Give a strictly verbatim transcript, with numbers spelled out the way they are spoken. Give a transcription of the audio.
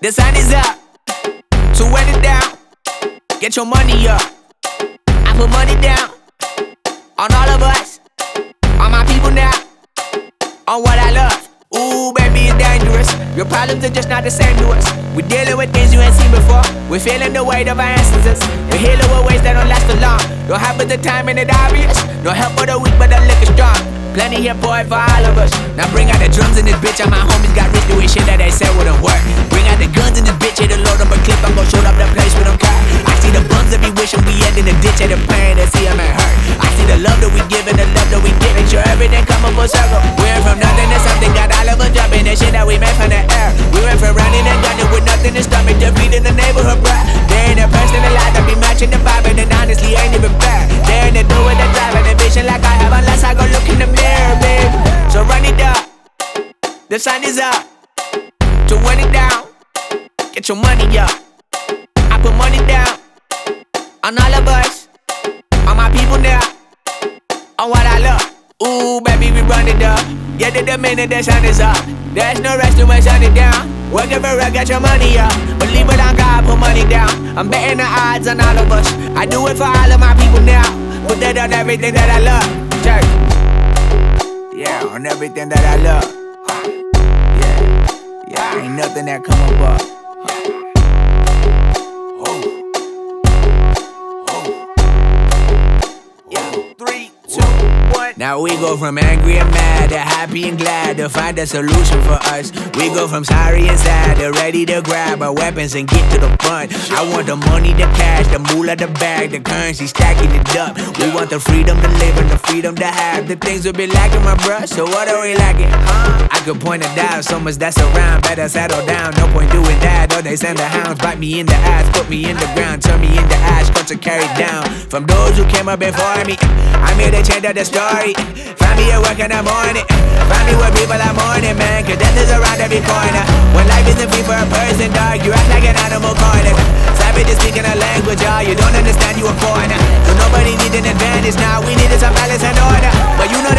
The sun is up, so wet it down. Get your money up. I put money down on all of us, on my people now, on what I love. Ooh, baby, it's dangerous. Your problems are just not the same to us. We're dealing with things you ain't seen before. We're feeling the weight of our ancestors. We're healing with ways that don't last for long. Don't have but the time and it obvious. No help for the weak, but the liquor strong. Plenty here, boy, for all of us. Now bring out the drums in this bitch. And my homies got rich doing shit that they said wouldn't work. Bring out the guns in this bitch. Hit the load up a clip. I'm gon' shoot up the place with them car. I see the bums that be wishing we end in the ditch. And the pain that see them and hurt. I see the love that we give and the love that we get. Make sure everything come up full circle. We're from nothing to something. Got all of us jumping. The shit that we made from the air. We went from running and gunning with nothing to stomach. Just feeding the neighborhood, bruh. There ain't a person alive that be matching the vibe. And honestly ain't even fair. There ain't a do with the drive and the vision like I have. Unless I go look in the mirror, babe. So run it up, the sun is up, so run it down, get your money up. I put money down on all of us, on my people now, on what I love. Ooh, baby, we run it up. Get it the minute the sun is up. There's no rest to shut it down. Working for real, get your money up. Believe it on God, put money down. I'm betting the odds on all of us. I do it for all of my people now. Put that on everything that I love. Church. Yeah, on everything that I love. Yeah, yeah, ain't nothing that come above. Oh, oh, yeah, three, two, one. Now we go from angry and mad to happy and glad to find a solution for us. We go from sorry and sad to ready to grab our weapons and get to the front. I want the money, the cash, the moolah, the bag, the currency, stacking it up. We want the freedom to live and the freedom to have the things we'll be lacking, my bruh. So what are we lacking? Huh? I could point it out, so much that's around. Better settle down, no point doing that. Or they send the hounds, bite me in the ass, put me in the ground, turn me into ash, cut to carry down. From those who came up before me, I'm here to change up the story. Find me at work in the morning, find me where people are mourning, man. Cause death is around every corner. When life isn't free for a person, dog, you act like an animal corner. Savage is speaking a language, y'all, you don't understand, you a foreigner. So nobody needs an advantage now, we needed some balance and order. But you know